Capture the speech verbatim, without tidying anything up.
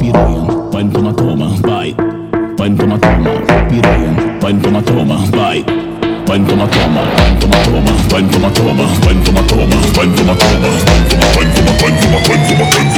piranha, vai toma, toma, vai. Vai toma, toma, piranha, vai toma, toma, vai. Vai toma, toma, vai toma, toma, vai toma, toma, vai toma, toma, vai toma, toma, vai toma, vai toma, vai toma, vai toma, vai toma.